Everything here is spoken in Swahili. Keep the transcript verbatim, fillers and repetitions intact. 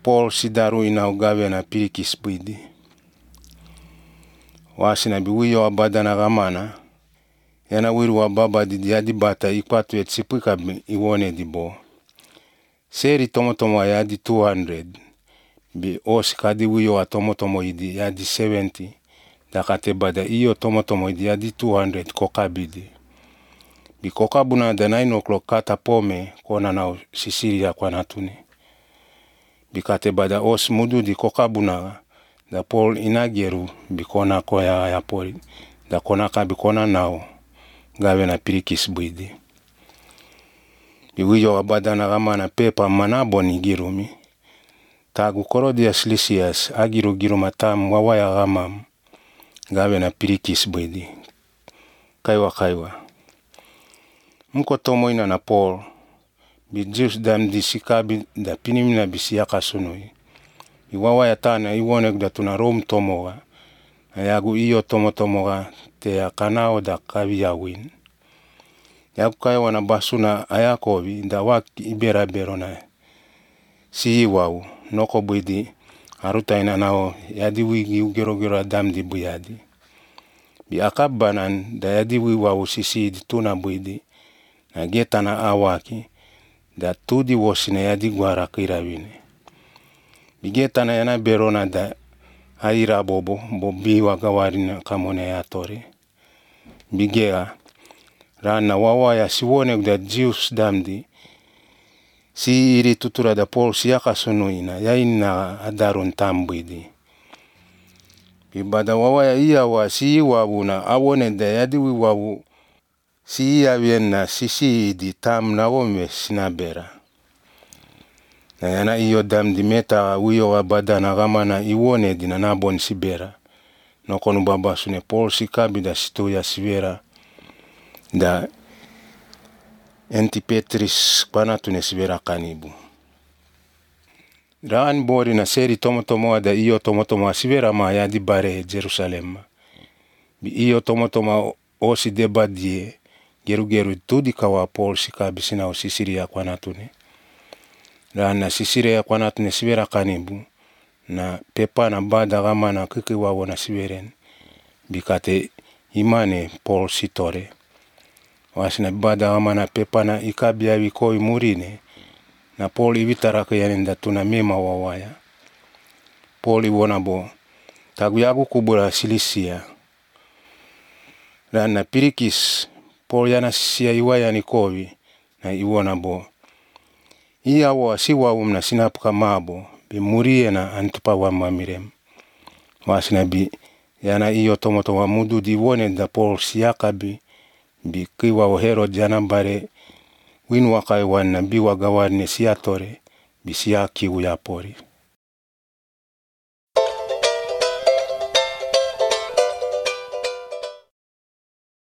Paul sidaru ina ugawe na pirikis bwidi. Wasi na biwiyo abada na gamana. Yana wiru wa baba di diadi bata ikwatu et sipika iwone di bo. Seri tomo tomo yadi two hundred. Bi osi kadi wiyo wa tomo tomo idi yadi seventy. Dakate bada iyo tomo tomo idi yadi two hundred koka bidi. Bi koka buna da nine o'clock kata pome kona na sisiri ya kwa natuni. Bikate bada os mudu di koka buna da Paul inageru bikona koya ya pori da kona ka bikona nao gawe na pirikis bwidi. Biwiyo abada na gama na pepa manabo ni girumi. Tagu Korodias Lysias agiru giru matam wawaya gamam gawe na pirikis bwidi. Kaiwa kaiwa. Mko tomo ina na Paul. Bi Jews dam di sikabi da pinimina bisiyaka sunui. Iwawa ya tana iwonek da tuna Rome tomoga. Ayagu iyo tomo tomoga te ya kanao da kawi ya win. Yagu kaya wana basuna ayakovi da wak ibera berona. Siyi wawu noko bwidi haruta ina nao yadi wigi ugero gero adam di buyadi. Bi akabanan da yadi wi wawu sisi di tuna bwidi. Na geta na awaki. Da tudi wosina yadi gwara kirawine. Bigeta na yana berona da haira bobo bobi wagawarina kamone ya tori. Bigea rana wawa ya siwone da Jews damdi. Si iri tutura da Paul siyaka sunuina ya ina adarun tambidi. Bibada wawa ya iya wa si wawu na awone da yadi wi wawu. Si iya wiena sisi di tam na wome sinabera. Na yana iyo dam di meta wiyo wa bada na gama na iwone di na nabon sibera. Nokonu baba sune Paul sikabi da situ ya sibera. Da Antipatris pana tune sibera kanibu. Raan bori na seri tomo tomo da iyo tomo tomo sibera ma ya di bare Jerusalem. Bi iyo tomo tomo osi deba die. Geru geru tudi kawa Paul sikabi sina o sisiri ya kwa natune. Rana sisiri ya kwa natune sibera kanibu. Na pepa na bada gama na kiki wawo na siberen. Bikate imane Paul sitore. Wasina bada gama na pepa na ikabi ya wikoi murine. Na Paul ibitaraka yanenda tuna mema wawaya. Paul iwonabo. Tagu yagu kubura Silisia. Rana pirikis. Paul yana sisia iwaya ni kovi na iwonabo. Iya wa siwa umna sinapuka mabo. Bi murie na antupa wa mamirem. Wasina bi yana iyo tomoto wa mudu di wone da Paul siyaka bi. Bi kiwa wa Herod yana bare. Winu wakai wana bi wagawarne siyatore. Bi siyaki uyapori.